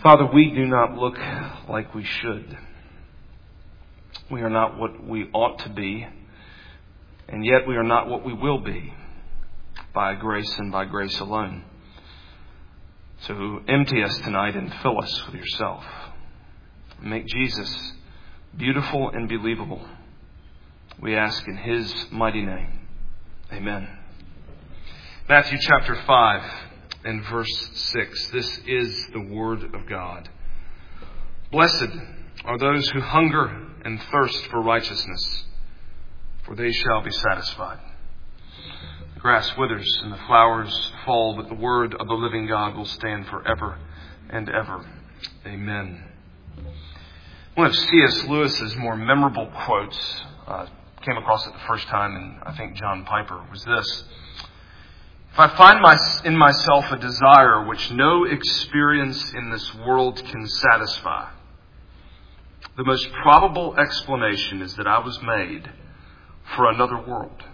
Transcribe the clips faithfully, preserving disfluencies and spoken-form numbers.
Father, we do not look like we should. We are not what we ought to be, and yet we are not what we will be by grace and by grace alone. So empty us tonight and fill us with yourself. Make Jesus beautiful and believable. We ask in His mighty name. Amen. Matthew chapter five and verse six. This is the word of God. Blessed are those who hunger and thirst for righteousness, for they shall be satisfied. The grass withers and the flowers fall, but the word of the living God will stand forever and ever. Amen. One of C S Lewis's more memorable quotes, uh, came across it the first time, and I think John Piper, was this: "If I find my, in myself a desire which no experience in this world can satisfy, the most probable explanation is that I was made for another world."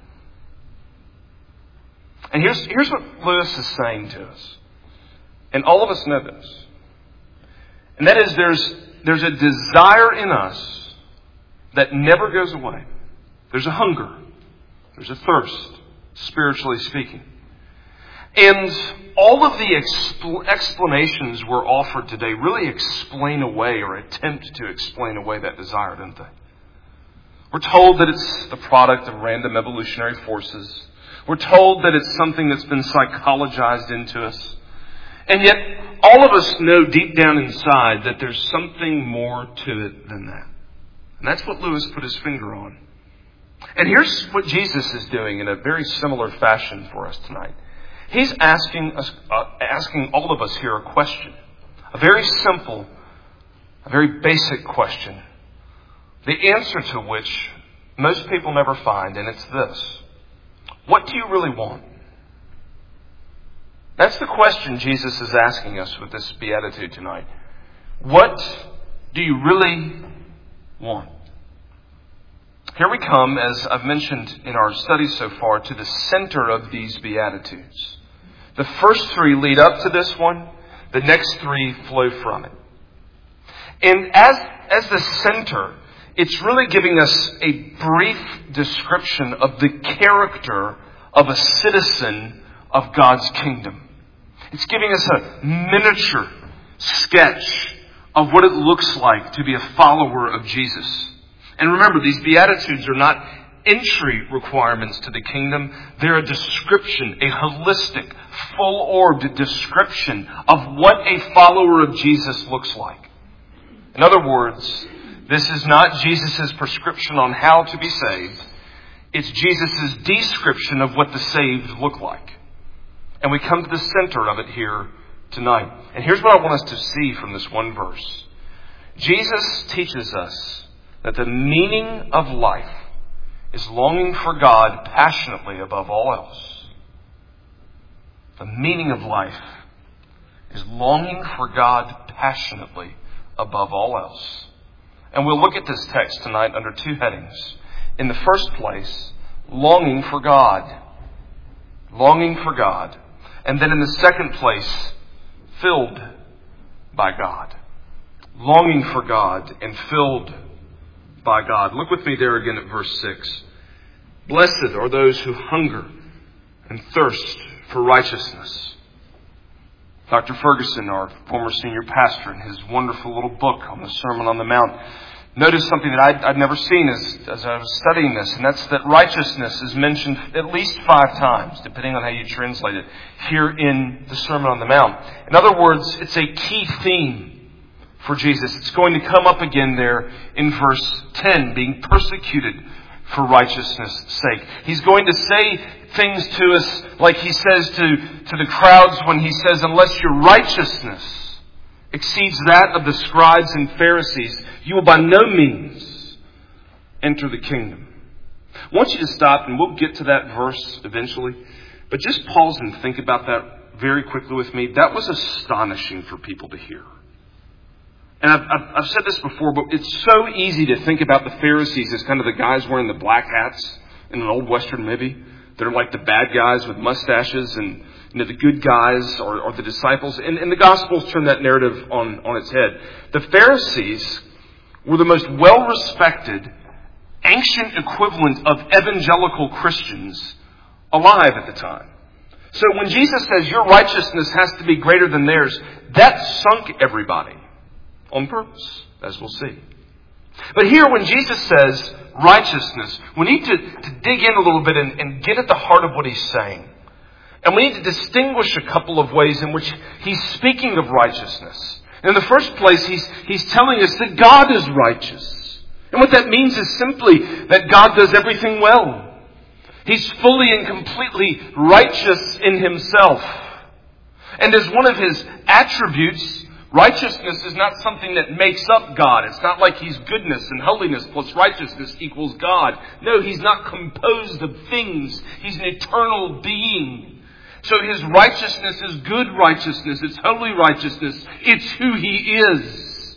And here's, here's what Lewis is saying to us. And all of us know this. And that is there's, there's a desire in us that never goes away. There's a hunger. There's a thirst, spiritually speaking. And all of the expl- explanations we're offered today really explain away or attempt to explain away that desire, don't they? We're told that it's the product of random evolutionary forces. We're told that it's something that's been psychologized into us. And yet, all of us know deep down inside that there's something more to it than that. And that's what Lewis put his finger on. And here's what Jesus is doing in a very similar fashion for us tonight. He's asking us, uh, asking all of us here a question. A very simple, a very basic question. The answer to which most people never find, and it's this: what do you really want? That's the question Jesus is asking us with this beatitude tonight. What do you really want? Here we come, as I've mentioned in our studies so far, to the center of these Beatitudes. The first three lead up to this one. The next three flow from it. And as, as the center, it's really giving us a brief description of the character of a citizen of God's kingdom. It's giving us a miniature sketch of what it looks like to be a follower of Jesus. And remember, these Beatitudes are not entry requirements to the kingdom. They're a description, a holistic, full-orbed description of what a follower of Jesus looks like. In other words, this is not Jesus' prescription on how to be saved. It's Jesus' description of what the saved look like. And we come to the center of it here tonight. And here's what I want us to see from this one verse. Jesus teaches us that the meaning of life is longing for God passionately above all else. The meaning of life is longing for God passionately above all else. And we'll look at this text tonight under two headings. In the first place, longing for God. Longing for God. And then in the second place, filled by God. Longing for God and filled by God. Look with me there again at verse six. Blessed are those who hunger and thirst for righteousness. Doctor Ferguson, our former senior pastor, in his wonderful little book on the Sermon on the Mount, noticed something that I'd, I'd never seen as, as I was studying this, and that's that righteousness is mentioned at least five times, depending on how you translate it, here in the Sermon on the Mount. In other words, it's a key theme for Jesus. It's going to come up again there in verse ten, being persecuted for righteousness' sake. He's going to say things to us like he says to, to the crowds when he says, unless your righteousness exceeds that of the scribes and Pharisees, you will by no means enter the kingdom. I want you to stop, and we'll get to that verse eventually, but just pause and think about that very quickly with me. That was astonishing for people to hear. And I've, I've, I've said this before, but it's so easy to think about the Pharisees as kind of the guys wearing the black hats in an old Western movie. They're like the bad guys with mustaches and, you know, the good guys or, or the disciples. And, and the Gospels turn that narrative on, on its head. The Pharisees were the most well-respected, ancient equivalent of evangelical Christians alive at the time. So when Jesus says your righteousness has to be greater than theirs, that sunk everybody on purpose, as we'll see. But here when Jesus says righteousness, we need to, to dig in a little bit and, and get at the heart of what he's saying. And we need to distinguish a couple of ways in which he's speaking of righteousness. In the first place, he's, he's telling us that God is righteous. And what that means is simply that God does everything well. He's fully and completely righteous in himself. And as one of his attributes, righteousness is not something that makes up God. It's not like he's goodness and holiness plus righteousness equals God. No, he's not composed of things. He's an eternal being. So his righteousness is good righteousness. It's holy righteousness. It's who he is.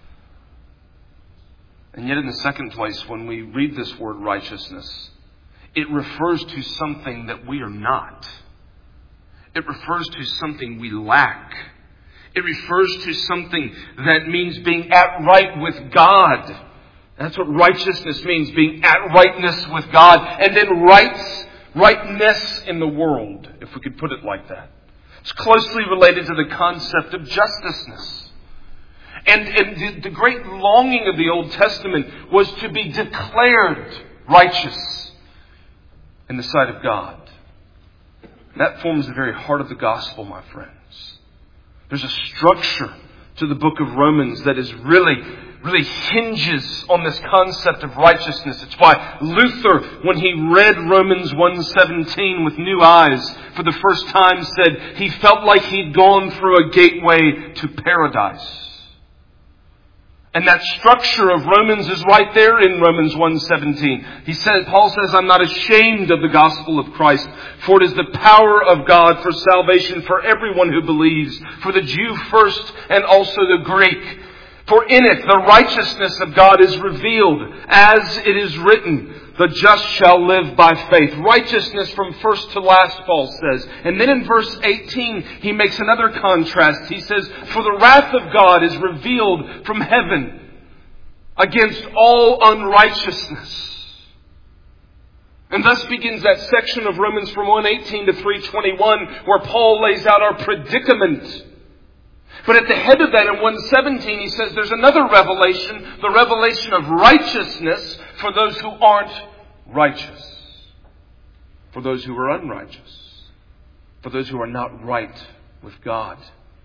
And yet in the second place, when we read this word righteousness, it refers to something that we are not. It refers to something we lack. It refers to something that means being at right with God. That's what righteousness means, being at rightness with God. And then rights, rightness in the world, if we could put it like that. It's closely related to the concept of justiceness. And, and the, the great longing of the Old Testament was to be declared righteous in the sight of God. That forms the very heart of the gospel, my friends. There's a structure to the book of Romans that is really, really hinges on this concept of righteousness. It's why Luther, when he read Romans one seventeen with new eyes for the first time, said he felt like he'd gone through a gateway to paradise. And that structure of Romans is right there in Romans one seventeen. He says, Paul says, I'm not ashamed of the gospel of Christ, for it is the power of God for salvation for everyone who believes, for the Jew first and also the Greek. For in it the righteousness of God is revealed, as it is written, the just shall live by faith. Righteousness from first to last, Paul says. And then in verse eighteen, he makes another contrast. He says, for the wrath of God is revealed from heaven against all unrighteousness. And thus begins that section of Romans from one eighteen to three twenty-one, where Paul lays out our predicament. But at the head of that in one seventeen, he says there's another revelation, the revelation of righteousness for those who aren't righteous, for those who are unrighteous, for those who are not right with God.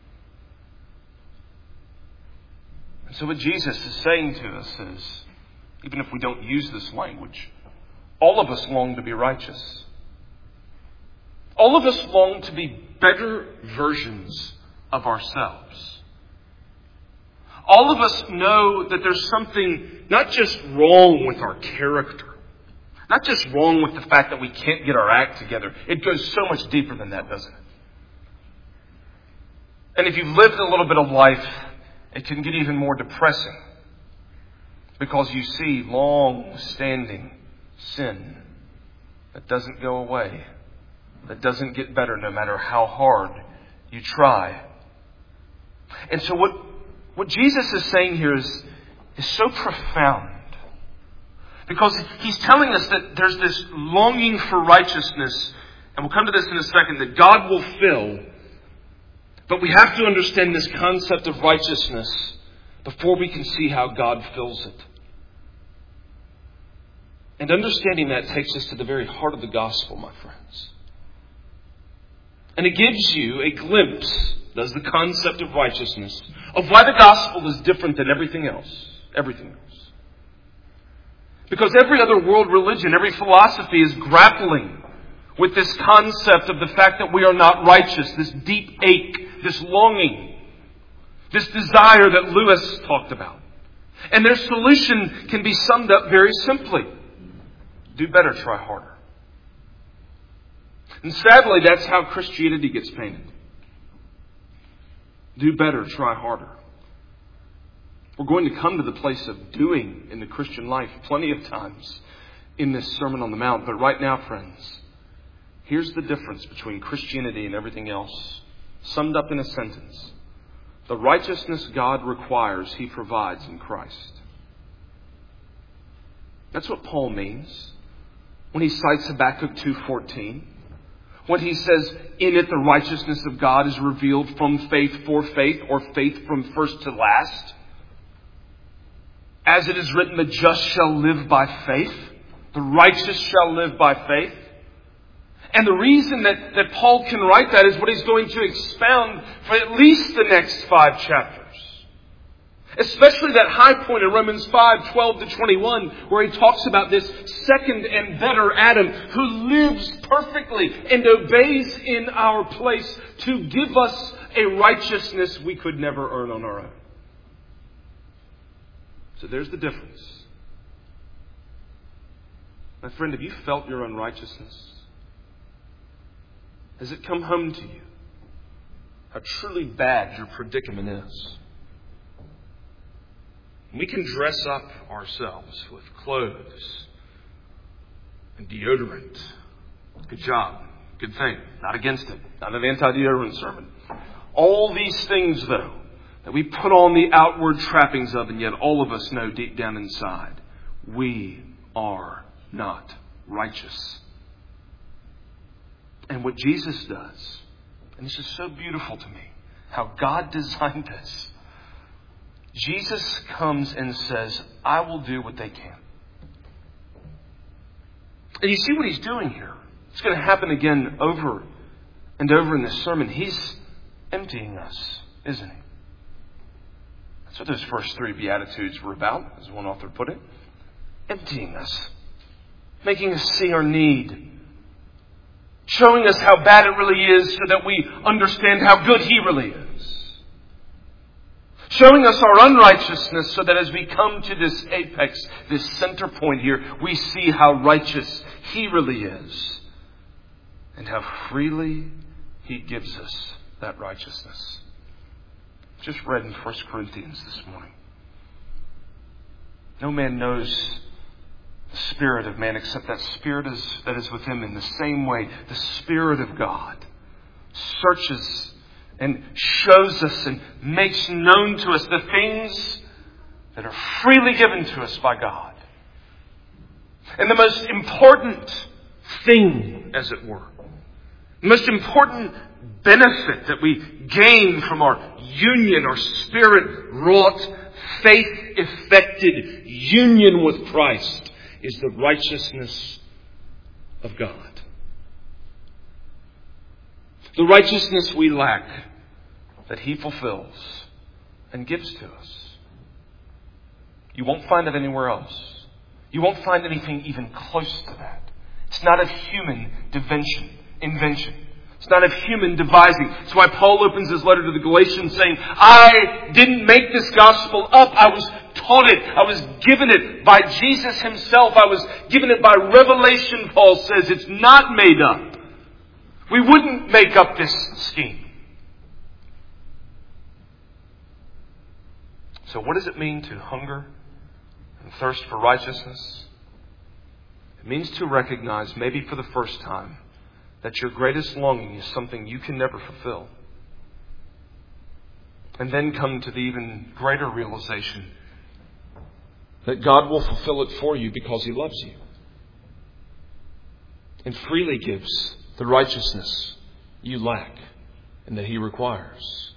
And so what Jesus is saying to us is, even if we don't use this language, all of us long to be righteous. All of us long to be better versions of ourselves. All of us know that there's something not just wrong with our character, not just wrong with the fact that we can't get our act together. It goes so much deeper than that, doesn't it? And if you've lived a little bit of life, it can get even more depressing because you see long-standing sin that doesn't go away, that doesn't get better no matter how hard you try. And so what, what Jesus is saying here is, is so profound. Because he's telling us that there's this longing for righteousness, and we'll come to this in a second, that God will fill. But we have to understand this concept of righteousness before we can see how God fills it. And understanding that takes us to the very heart of the gospel, my friends. And it gives you a glimpse, does the concept of righteousness, of why the gospel is different than everything else. Everything else. Because every other world religion, every philosophy is grappling with this concept of the fact that we are not righteous, this deep ache, this longing, this desire that Lewis talked about. And their solution can be summed up very simply. Do better, try harder. And sadly, that's how Christianity gets painted. Do better, try harder. We're going to come to the place of doing in the Christian life plenty of times in this Sermon on the Mount. But right now, friends, Here's the difference between Christianity and everything else, summed up in a sentence. The righteousness God requires, He provides in Christ. That's what Paul means when he cites Habakkuk two fourteen. When he says, in it the righteousness of God is revealed from faith for faith, or faith from first to last. As it is written, the just shall live by faith. The righteous shall live by faith. And the reason that, that Paul can write that is what he's going to expound for at least the next five chapters. Especially that high point in Romans five, twelve to twenty-one, where he talks about this second and better Adam who lives perfectly and obeys in our place to give us a righteousness we could never earn on our own. So there's the difference. My friend, have you felt your unrighteousness? Has it come home to you how truly bad your predicament is? We can dress up ourselves with clothes and deodorant. Good job. Good thing. Not against it. Not an anti-deodorant sermon. All these things, though, that we put on the outward trappings of, and yet all of us know deep down inside, we are not righteous. And what Jesus does, and this is so beautiful to me, how God designed this. Jesus comes and says, I will do what they can. And you see what he's doing here. It's going to happen again over and over in this sermon. He's emptying us, isn't he? That's what those first three Beatitudes were about, as one author put it. Emptying us. Making us see our need. Showing us how bad it really is so that we understand how good he really is. Showing us our unrighteousness so that as we come to this apex, this center point here, we see how righteous he really is. And how freely he gives us that righteousness. Just read in First Corinthians this morning. No man knows the spirit of man except that spirit is, that is with him. In the same way, the Spirit of God searches and shows us and makes known to us the things that are freely given to us by God. And the most important thing, as it were, the most important benefit that we gain from our union, our Spirit-wrought, faith-effected union with Christ is the righteousness of God. The righteousness we lack that he fulfills and gives to us. You won't find it anywhere else. You won't find anything even close to that. It's not of human invention. invention. It's not of human devising. That's why Paul opens his letter to the Galatians saying, I didn't make this gospel up. I was taught it. I was given it by Jesus himself. I was given it by revelation, Paul says. It's not made up. We wouldn't make up this scheme. So what does it mean to hunger and thirst for righteousness? It means to recognize, maybe for the first time, that your greatest longing is something you can never fulfill. And then come to the even greater realization that God will fulfill it for you because he loves you. And freely gives the righteousness you lack and that he requires.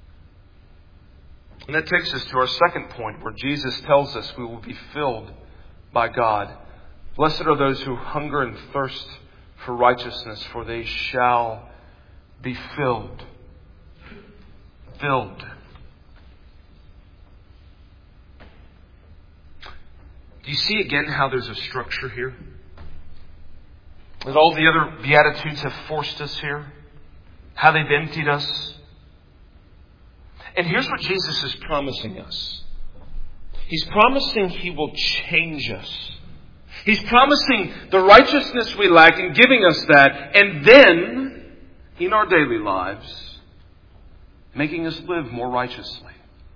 And that takes us to our second point, where Jesus tells us we will be filled by God. Blessed are those who hunger and thirst for righteousness, for they shall be filled. Filled. Do you see again how there's a structure here? That all the other Beatitudes have forced us here? How they've emptied us? And here's what Jesus is promising us. He's promising he will change us. He's promising the righteousness we lack and giving us that. And then, in our daily lives, making us live more righteously.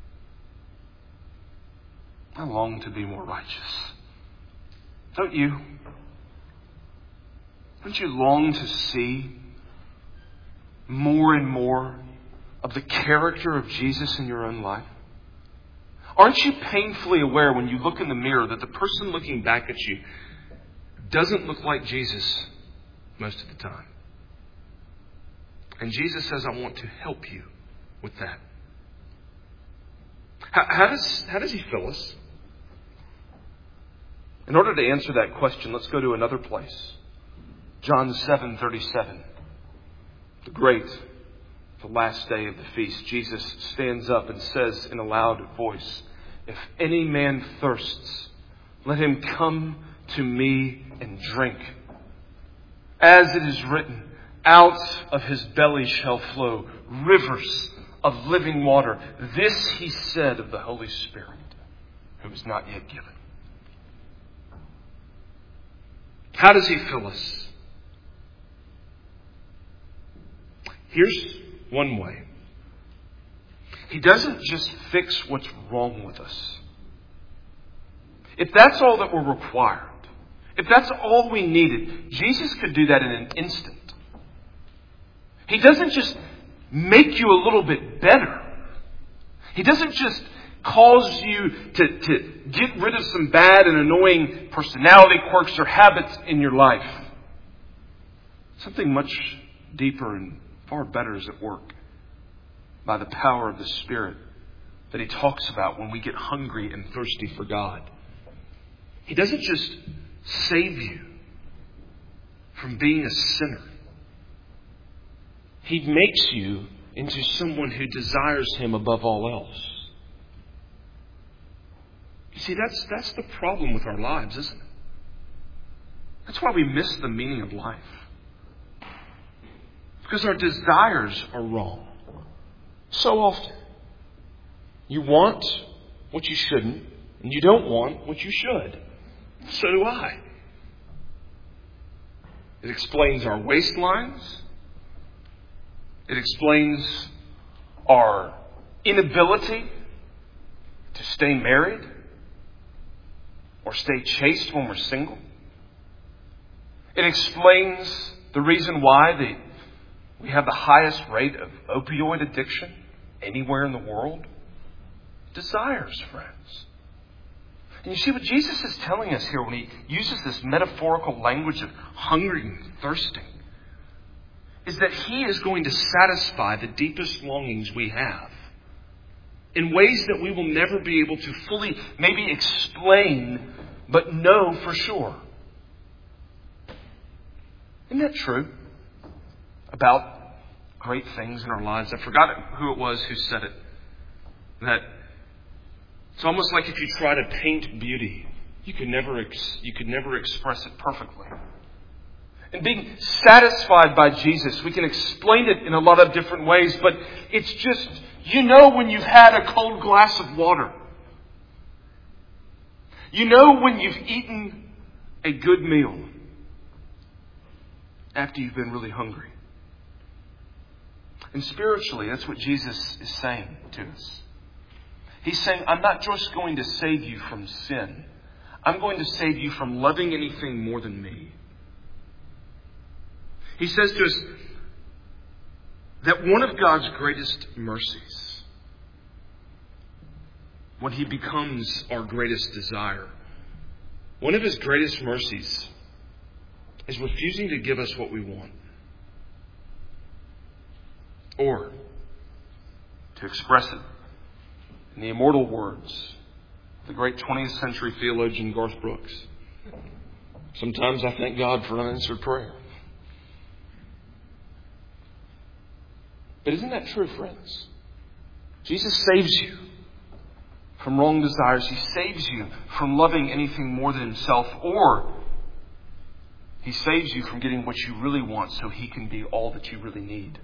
I long to be more righteous. Don't you? Don't you long to see more and more of the character of Jesus in your own life? Aren't you painfully aware when you look in the mirror that the person looking back at you doesn't look like Jesus most of the time? And Jesus says, I want to help you with that. How, how does, how does he fill us? In order to answer that question, let's go to another place. John seven thirty-seven. The great, the last day of the feast. Jesus stands up and says in a loud voice, if any man thirsts, let him come to me and drink. As it is written, out of his belly shall flow rivers of living water. This he said of the Holy Spirit, who is not yet given. How does he fill us? Here's one way. He doesn't just fix what's wrong with us. If that's all that we're required, if that's all we needed, Jesus could do that in an instant. He doesn't just make you a little bit better. He doesn't just cause you to, to get rid of some bad and annoying personality quirks or habits in your life. Something much deeper and far better is at work by the power of the Spirit that he talks about when we get hungry and thirsty for God. He doesn't just save you from being a sinner. He makes you into someone who desires him above all else. You see, that's, that's the problem with our lives, isn't it? That's why we miss the meaning of life. Because our desires are wrong. So often. You want what you shouldn't, and you don't want what you should. So do I. It explains our waistlines. It explains our inability to stay married or stay chaste when we're single. It explains the reason why the we have the highest rate of opioid addiction anywhere in the world. Desires, friends. And you see what Jesus is telling us here when he uses this metaphorical language of hungry and thirsting is that he is going to satisfy the deepest longings we have in ways that we will never be able to fully maybe explain, but know for sure. Isn't that true about great things in our lives? I forgot who it was who said it. That it's almost like if you try to paint beauty, you could never ex- you could never express it perfectly. And being satisfied by Jesus, we can explain it in a lot of different ways, but it's just, you know when you've had a cold glass of water. You know when you've eaten a good meal after you've been really hungry. And spiritually, that's what Jesus is saying to us. He's saying, I'm not just going to save you from sin. I'm going to save you from loving anything more than me. He says to us that one of God's greatest mercies, when he becomes our greatest desire, one of his greatest mercies is refusing to give us what we want. Or, to express it in the immortal words of the great twentieth century theologian Garth Brooks, sometimes I thank God for unanswered prayer. But isn't that true, friends? Jesus saves you from wrong desires. He saves you from loving anything more than himself. Or he saves you from getting what you really want so he can be all that you really need.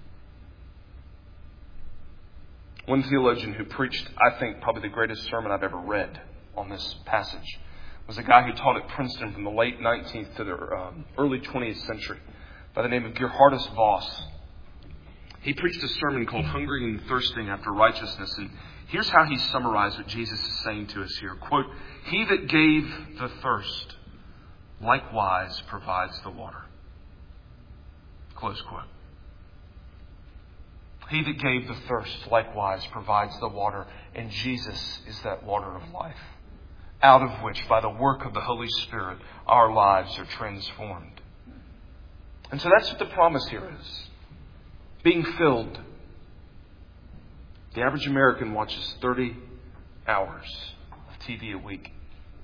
One theologian who preached, I think, probably the greatest sermon I've ever read on this passage was a guy who taught at Princeton from the late nineteenth to the um, early twentieth century by the name of Geerhardus Vos. He preached a sermon called Hungering and Thirsting After Righteousness. And here's how he summarized what Jesus is saying to us here. Quote, he that gave the thirst likewise provides the water. Close quote. He that gave the thirst likewise provides the water, and Jesus is that water of life, out of which, by the work of the Holy Spirit, our lives are transformed. And so that's what the promise here is. Being filled. The average American watches thirty hours of T V a week.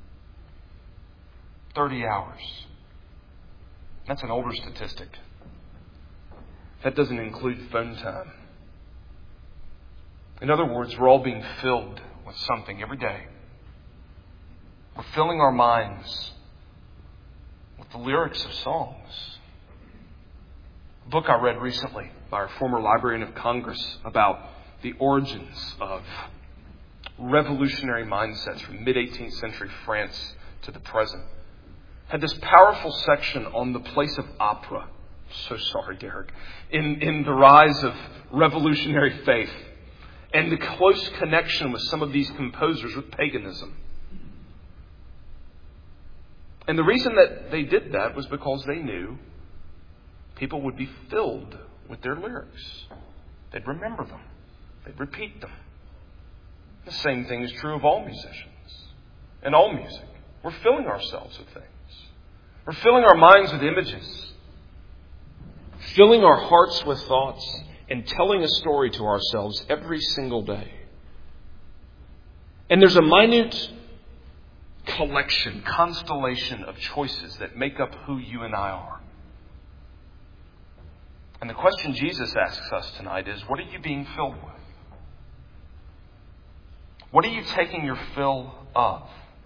thirty hours. That's an older statistic. That doesn't include phone time. In other words, we're all being filled with something every day. We're filling our minds with the lyrics of songs. A book I read recently by our former Librarian of Congress about the origins of revolutionary mindsets from mid-eighteenth century France to the present had this powerful section on the place of opera. So sorry, Derek. In, in the rise of revolutionary faith and the close connection with some of these composers with paganism. And the reason that they did that was because they knew people would be filled with their lyrics. They'd remember them. They'd repeat them. The same thing is true of all musicians and all music. We're filling ourselves with things. We're filling our minds with images. Filling our hearts with thoughts and telling a story to ourselves every single day. And there's a minute collection, constellation of choices that make up who you and I are. And the question Jesus asks us tonight is, what are you being filled with? What are you taking your fill of?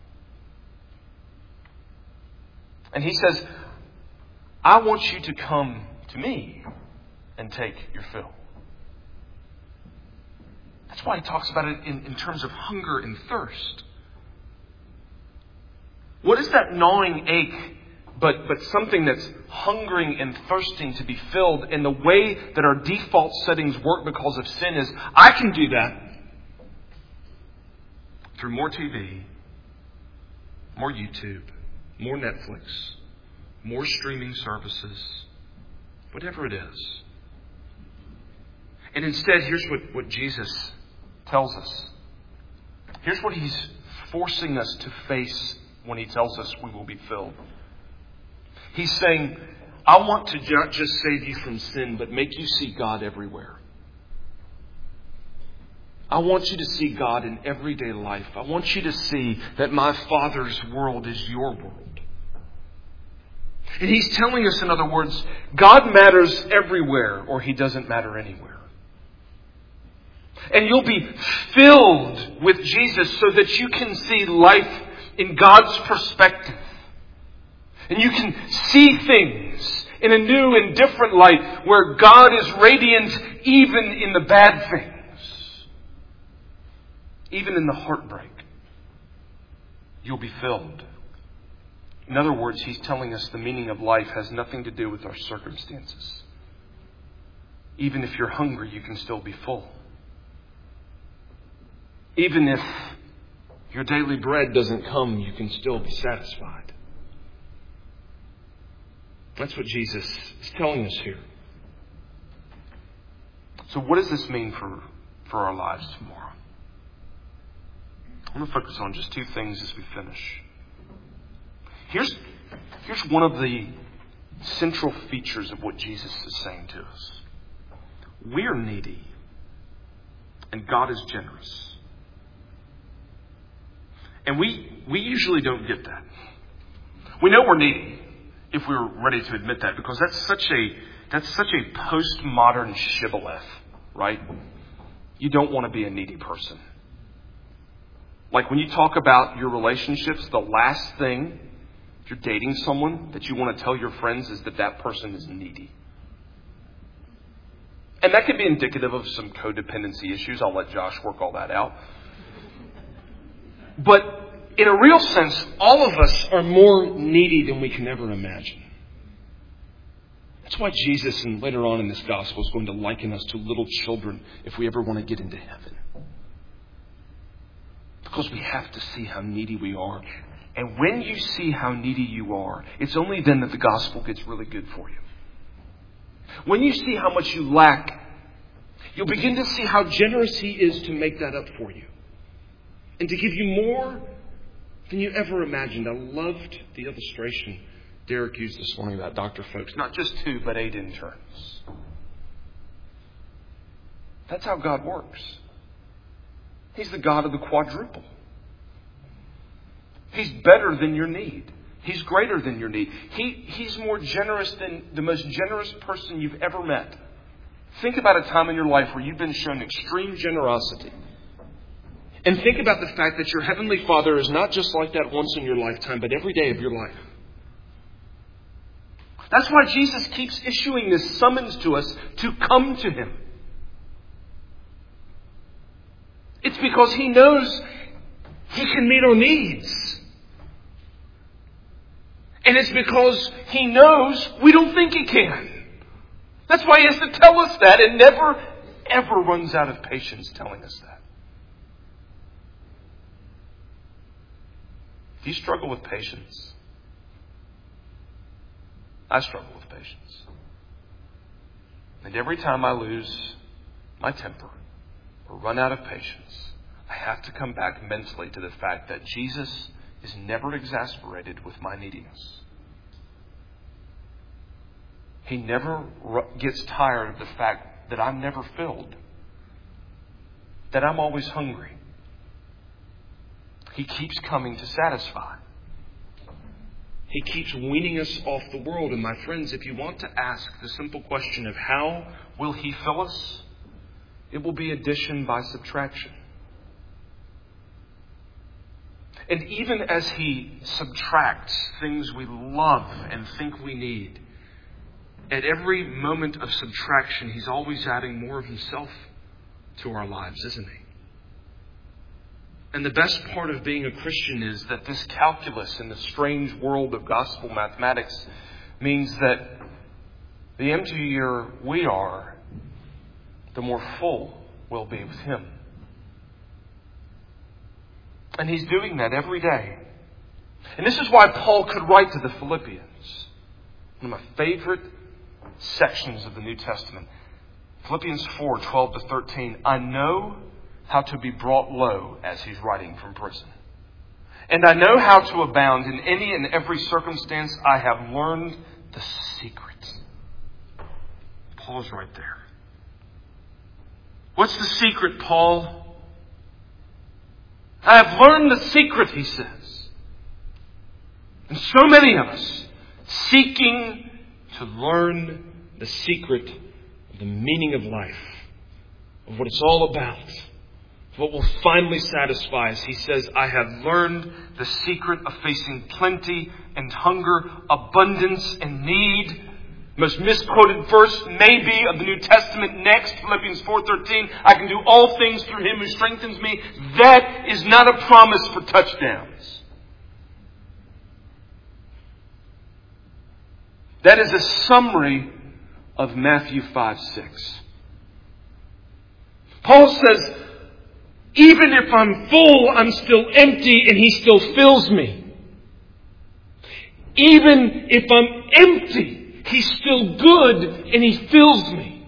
And he says, I want you to come to me and take your fill. That's why he talks about it in, in terms of hunger and thirst. What is that gnawing ache but, but something that's hungering and thirsting to be filled? And the way that our default settings work because of sin is, I can do that through more T V, more YouTube, more Netflix, more streaming services, whatever it is. And instead, here's what, what Jesus tells us. Here's what he's forcing us to face when he tells us we will be filled. He's saying, I want to not just save you from sin, but make you see God everywhere. I want you to see God in everyday life. I want you to see that my Father's world is your world. And he's telling us, in other words, God matters everywhere or he doesn't matter anywhere. And you'll be filled with Jesus so that you can see life in God's perspective. And you can see things in a new and different light where God is radiant even in the bad things. Even in the heartbreak. You'll be filled. In other words, he's telling us the meaning of life has nothing to do with our circumstances. Even if you're hungry, you can still be full. Even if your daily bread doesn't come, you can still be satisfied. That's what Jesus is telling us here. So what does this mean for, for our lives tomorrow? I'm going to focus on just two things as we finish. Here's, here's one of the central features of what Jesus is saying to us. We're needy, and God is generous. And we we usually don't get that. We know we're needy if we're ready to admit that, because that's such a that's such a postmodern shibboleth, right? You don't want to be a needy person. Like when you talk about your relationships, the last thing, if you're dating someone, that you want to tell your friends is that that person is needy. And that could be indicative of some codependency issues. I'll let Josh work all that out. But in a real sense, all of us are more needy than we can ever imagine. That's why Jesus, and later on in this gospel, is going to liken us to little children if we ever want to get into heaven. Because we have to see how needy we are. And when you see how needy you are, it's only then that the gospel gets really good for you. when you see how much you lack, you'll begin to see how generous He is to make that up for you and to give you more than you ever imagined. I loved the illustration Derek used this morning about Doctor Folks. Not just two, but eight interns. That's how God works. He's the God of the quadruple. He's better than your need. He's greater than your need. He, he's more generous than the most generous person you've ever met. Think about a time in your life where you've been shown extreme generosity. And think about the fact that your Heavenly Father is not just like that once in your lifetime, but every day of your life. That's why Jesus keeps issuing this summons to us to come to Him. It's because He knows He can meet our needs. And it's because He knows we don't think He can. That's why He has to tell us that and never, ever runs out of patience telling us that. If you struggle with patience, I struggle with patience. And every time I lose my temper or run out of patience, I have to come back mentally to the fact that Jesus is never exasperated with my neediness. He never gets tired of the fact that I'm never filled, that I'm always hungry. He keeps coming to satisfy. He keeps weaning us off the world. And my friends, if you want to ask the simple question of how will He fill us, it will be addition by subtraction. And even as He subtracts things we love and think we need, at every moment of subtraction, He's always adding more of Himself to our lives, isn't He? And the best part of being a Christian is that this calculus in the strange world of gospel mathematics means that the emptier we are, the more full we'll be with Him. And He's doing that every day. And this is why Paul could write to the Philippians. One of my favorite sections of the New Testament. Philippians four, twelve to thirteen. I know how to be brought low, as he's writing from prison. And I know how to abound in any and every circumstance. I have learned the secret. Paul's right there. What's the secret, Paul? I have learned the secret, he says. And so many of us seeking to learn the secret of the meaning of life, of what it's all about, what will finally satisfy us. He says, I have learned the secret of facing plenty and hunger, abundance and need. Most misquoted verse maybe of the New Testament next, Philippians four thirteen. I can do all things through Him who strengthens me. That is not a promise for touchdowns. That is a summary of Matthew five six. Paul says, even if I'm full, I'm still empty and He still fills me. Even if I'm empty, He's still good and He fills me.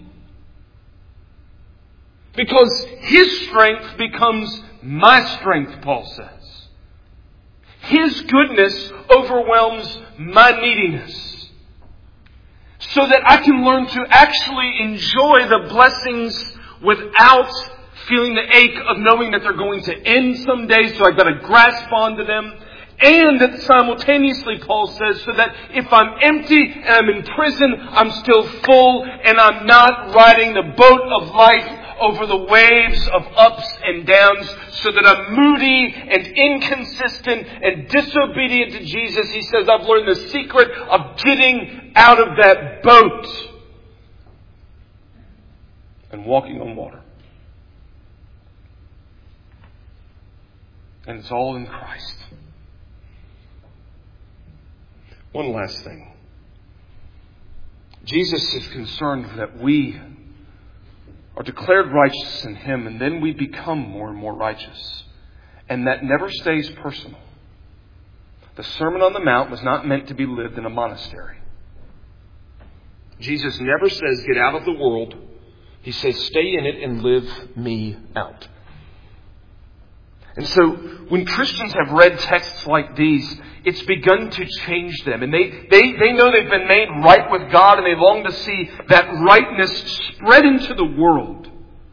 Because His strength becomes my strength, Paul says. His goodness overwhelms my neediness. So that I can learn to actually enjoy the blessings without feeling the ache of knowing that they're going to end someday, so I've got to grasp onto them. And that simultaneously, Paul says, so that if I'm empty and I'm in prison, I'm still full and I'm not riding the boat of life over the waves of ups and downs, so that I'm moody and inconsistent and disobedient to Jesus. He says, I've learned the secret of getting out of that boat and walking on water. And it's all in Christ. One last thing. Jesus is concerned that we are declared righteous in Him, and then we become more and more righteous. And that never stays personal. The Sermon on the Mount was not meant to be lived in a monastery. Jesus never says, get out of the world. He says, stay in it and live me out. And so when Christians have read texts like these, it's begun to change them. And they, they, they know they've been made right with God, and they long to see that rightness spread into the world.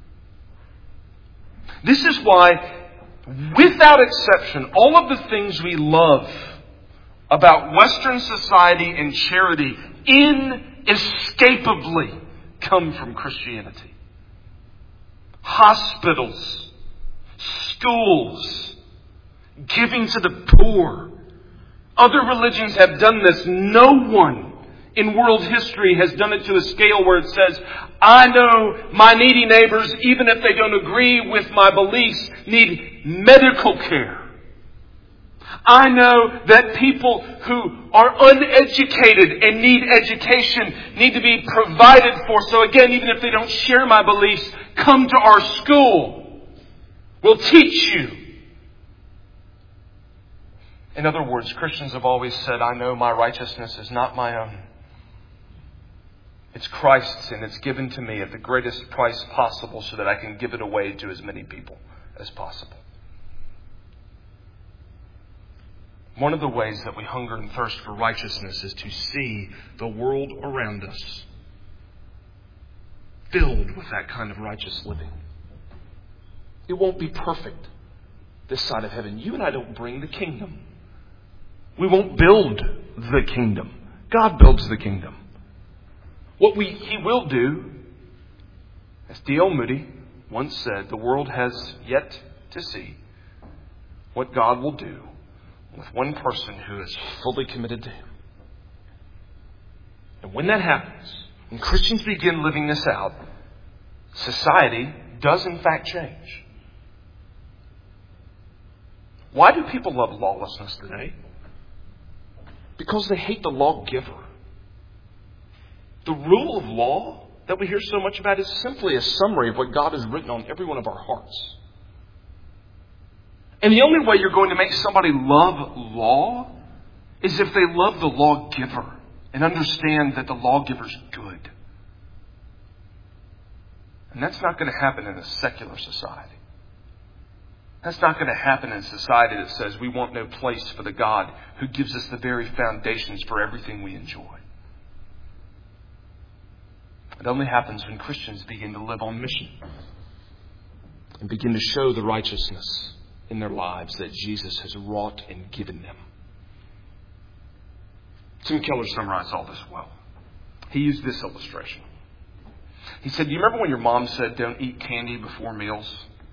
This is why, without exception, all of the things we love about Western society and charity inescapably come from Christianity. Hospitals, schools, giving to the poor. Other religions have done this. No one in world history has done it to a scale where it says, I know my needy neighbors, even if they don't agree with my beliefs, need medical care. I know that people who are uneducated and need education need to be provided for. So again, even if they don't share my beliefs, come to our school. We'll teach you. In other words, Christians have always said, I know my righteousness is not my own. It's Christ's, and it's given to me at the greatest price possible so that I can give it away to as many people as possible. One of the ways that we hunger and thirst for righteousness is to see the world around us filled with that kind of righteous living. It won't be perfect this side of heaven. You and I don't bring the kingdom. We won't build the kingdom. God builds the kingdom. What we He will do, as D L Moody once said, the world has yet to see what God will do with one person who is fully committed to Him. And when that happens, when Christians begin living this out, society does in fact change. Why do people love lawlessness today? Because they hate the lawgiver. The rule of law that we hear so much about is simply a summary of what God has written on every one of our hearts. And the only way you're going to make somebody love law is if they love the lawgiver and understand that the lawgiver's good. And that's not going to happen in a secular society. That's not going to happen in a society that says we want no place for the God who gives us the very foundations for everything we enjoy. It only happens when Christians begin to live on mission and begin to show the righteousness in their lives that Jesus has wrought and given them. Tim Keller summarized all this well. He used this illustration. He said, do you remember when your mom said, don't eat candy before meals?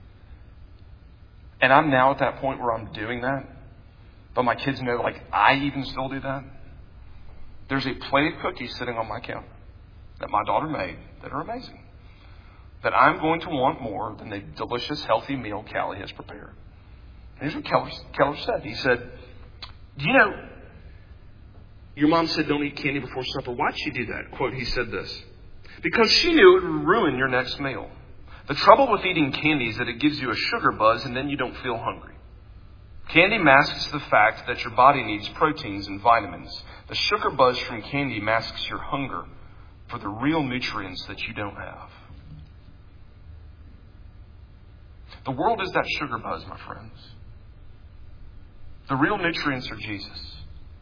And I'm now at that point where I'm doing that. But my kids know, like, I even still do that. There's a plate of cookies sitting on my counter that my daughter made that are amazing. That I'm going to want more than the delicious, healthy meal Callie has prepared. And here's what Keller, Keller said. He said, do you know, your mom said don't eat candy before supper. Why'd she do that? Quote, he said this. Because she knew it would ruin your next meal. The trouble with eating candy is that it gives you a sugar buzz and then you don't feel hungry. Candy masks the fact that your body needs proteins and vitamins. The sugar buzz from candy masks your hunger for the real nutrients that you don't have. The world is that sugar buzz, my friends. The real nutrients are Jesus.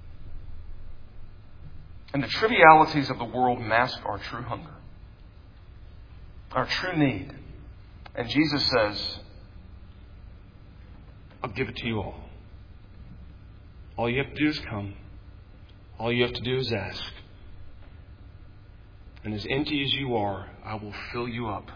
And the trivialities of the world mask our true hunger, our true need. And Jesus says, I'll give it to you all. All you have to do is come. All you have to do is ask. And as empty as you are, I will fill you up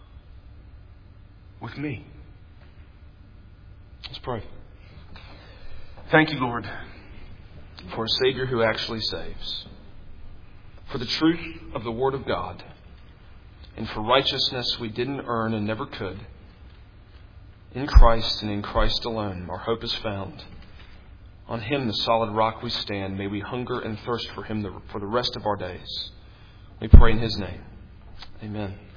with me. Let's pray. Thank you, Lord, for a Savior who actually saves, for the truth of the Word of God, and for righteousness we didn't earn and never could. In Christ and in Christ alone, our hope is found. On Him, the solid rock, we stand. May we hunger and thirst for Him for the rest of our days. We pray in His name. Amen.